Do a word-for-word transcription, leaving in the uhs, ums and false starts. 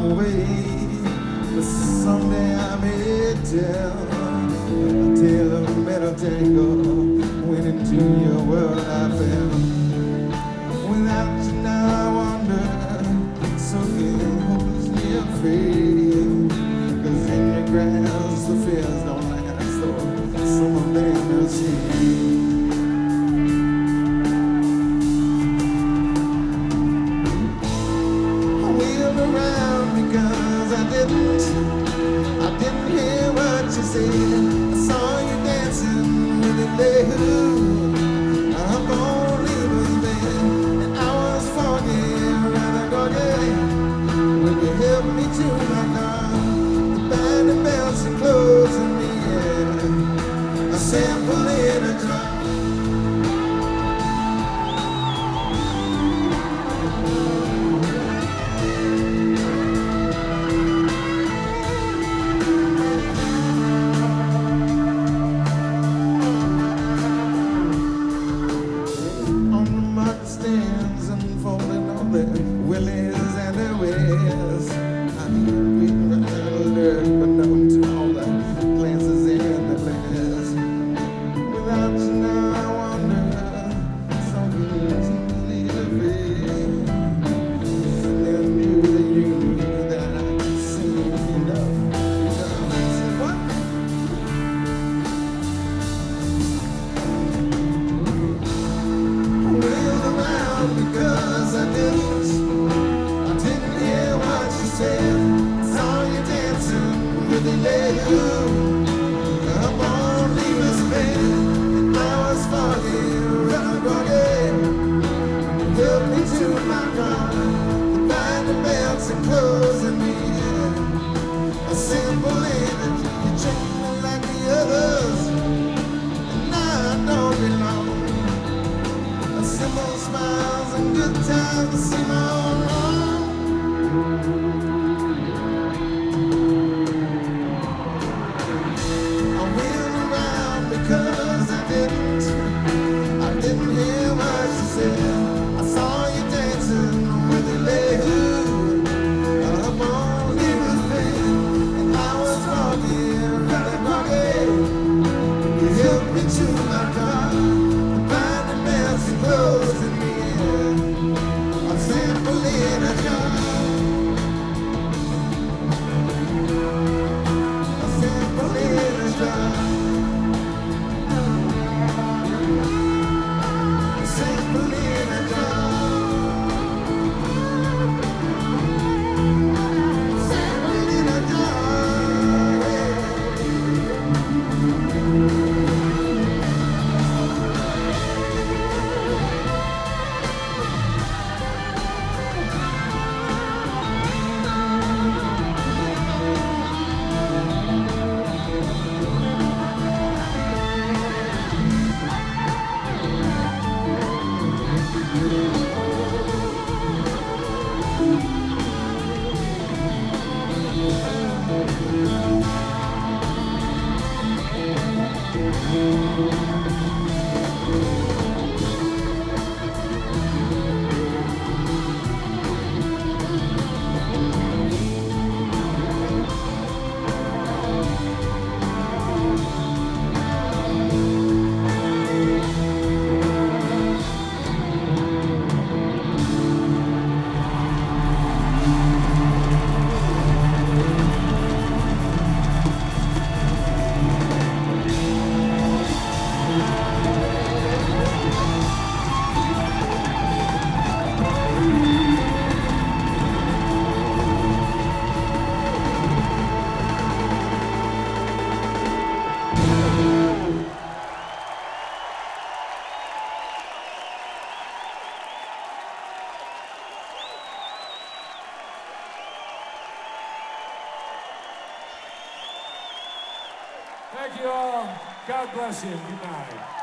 long way, but someday I may tell a tale of metal tango. When into your world I fell. Without you now I wander, so getting hopelessly afraid. Cause in your grasp the fears don't last, so some of them will see. I didn't, I didn't hear what you said. I saw you dancing with a lady up on Leba's bed, and I was foggy, rather groggy, when you helped me to my car. The band bells and closing me, yeah, a sample in a jar. Willies and their ways, I'm being alert, but known to all the glances in the glass. Without you now I wonder, something seems to lead and then knew that you knew that I'd seen enough. I said, what? I wheeled around because I didn't saw you dancing with the lady up on Leba's bed, and I was foggy, rather groggy. You helped me to my car, the binding belts and closing me in. A simple energy, you treat me like the others, and now I don't belong. A simple smiles and good times seem all wrong. Because I didn't, I didn't hear what you said. I saw you dancing with the lady up on Leba's bed, and I was foggy, rather groggy. You helped me to my car, the binding bells and closing me in. A sample in a jar. A sample in a jar. Thank you all. God bless you. Good night.